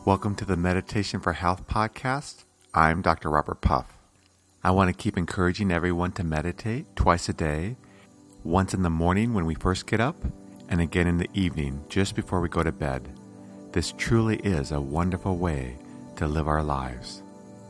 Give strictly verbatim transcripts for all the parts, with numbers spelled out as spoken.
Welcome to the Meditation for Health podcast. I'm Doctor Robert Puff. I want to keep encouraging everyone to meditate twice a day, once in the morning when we first get up, and again in the evening just before we go to bed. This truly is a wonderful way to live our lives.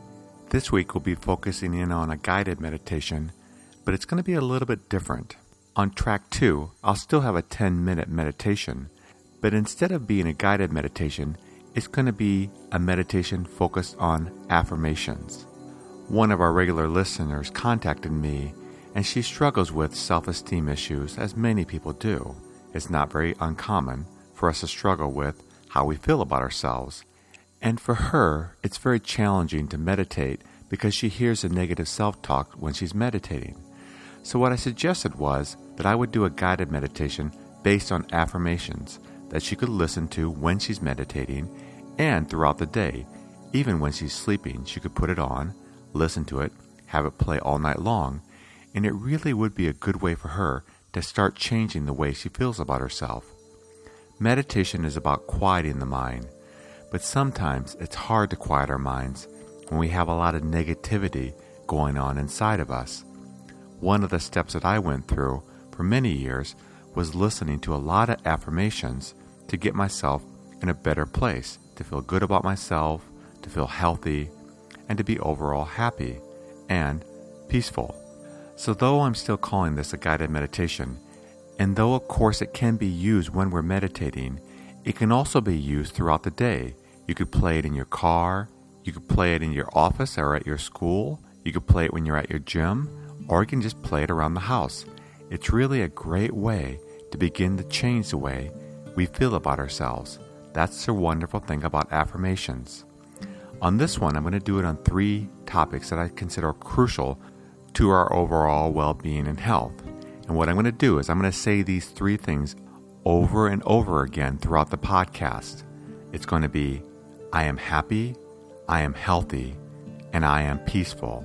This week we'll be focusing in on a guided meditation, but it's going to be a little bit different. On track two, I'll still have a ten-minute meditation, but instead of being a guided meditation, it's going to be a meditation focused on affirmations. One of our regular listeners contacted me, and she struggles with self-esteem issues, as many people do. It's not very uncommon for us to struggle with how we feel about ourselves. And for her, it's very challenging to meditate because she hears a negative self-talk when she's meditating. So what I suggested was that I would do a guided meditation based on affirmations that she could listen to when she's meditating and throughout the day. Even when she's sleeping, she could put it on, listen to it, have it play all night long, and it really would be a good way for her to start changing the way she feels about herself. Meditation is about quieting the mind, but sometimes it's hard to quiet our minds when we have a lot of negativity going on inside of us. One of the steps that I went through for many years was listening to a lot of affirmations to get myself in a better place, to feel good about myself, to feel healthy, and to be overall happy and peaceful. So though I'm still calling this a guided meditation, and though of course it can be used when we're meditating, it can also be used throughout the day. You could play it in your car, you could play it in your office or at your school, you could play it when you're at your gym, or you can just play it around the house. It's really a great way to begin to change the way we feel about ourselves. That's the wonderful thing about affirmations. On this one, I'm going to do it on three topics that I consider crucial to our overall well-being and health. And what I'm going to do is I'm going to say these three things over and over again throughout the podcast. It's going to be, I am happy, I am healthy, and I am peaceful.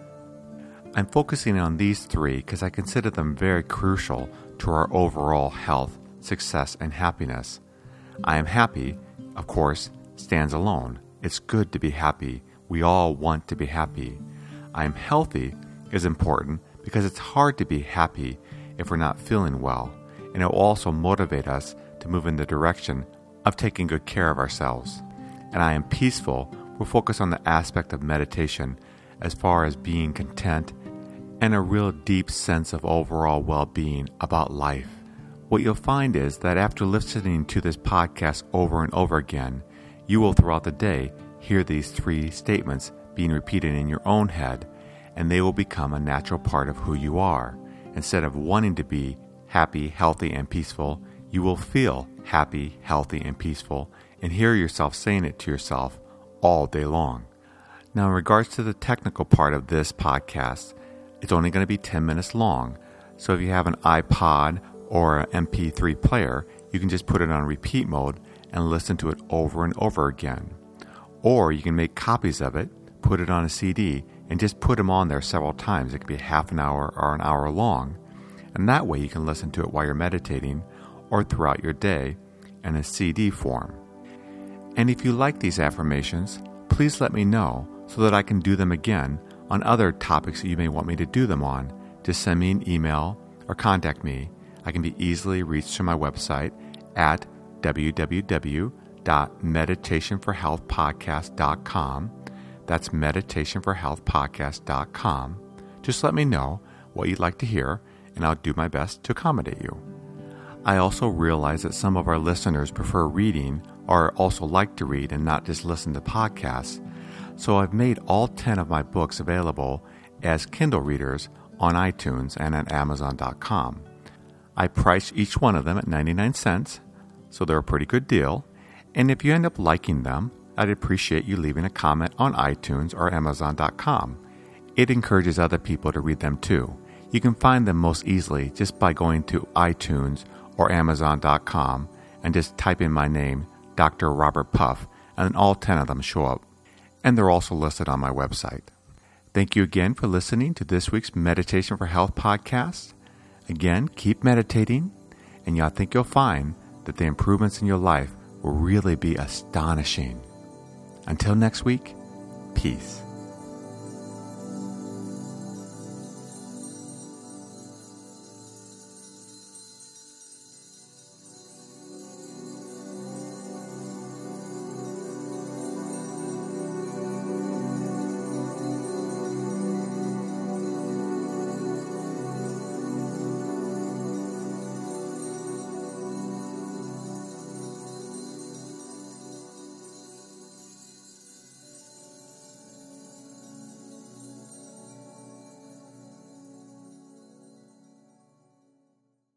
I'm focusing on these three because I consider them very crucial to our overall health, success, and happiness. I am happy, of course, stands alone. It's good to be happy. We all want to be happy. I am healthy is important because it's hard to be happy if we're not feeling well, and it will also motivate us to move in the direction of taking good care of ourselves. And I am peaceful. We'll focus on the aspect of meditation as far as being content and a real deep sense of overall well-being about life. What you'll find is that after listening to this podcast over and over again, you will throughout the day hear these three statements being repeated in your own head, and they will become a natural part of who you are. Instead of wanting to be happy, healthy, and peaceful, you will feel happy, healthy, and peaceful, and hear yourself saying it to yourself all day long. Now, in regards to the technical part of this podcast, it's only going to be ten minutes long. So if you have an iPod or an M P three player, you can just put it on repeat mode and listen to it over and over again. Or you can make copies of it, put it on a C D, and just put them on there several times. It could be half an hour or an hour long. And that way you can listen to it while you're meditating or throughout your day in a C D form. And if you like these affirmations, please let me know so that I can do them again on other topics that you may want me to do them on. Just send me an email or contact me. I can be easily reached through my website at w w w dot meditation for health podcast dot com. That's meditation for health podcast dot com. Just let me know what you'd like to hear, and I'll do my best to accommodate you. I also realize that some of our listeners prefer reading or also like to read and not just listen to podcasts. So I've made all ten of my books available as Kindle readers on iTunes and at amazon dot com. I price each one of them at ninety-nine cents, so they're a pretty good deal. And if you end up liking them, I'd appreciate you leaving a comment on iTunes or amazon dot com. It encourages other people to read them too. You can find them most easily just by going to iTunes or amazon dot com and just type in my name, Doctor Robert Puff, and all ten of them show up. And they're also listed on my website. Thank you again for listening to this week's Meditation for Health podcast. Again, keep meditating, and I think you'll find that the improvements in your life will really be astonishing. Until next week, peace.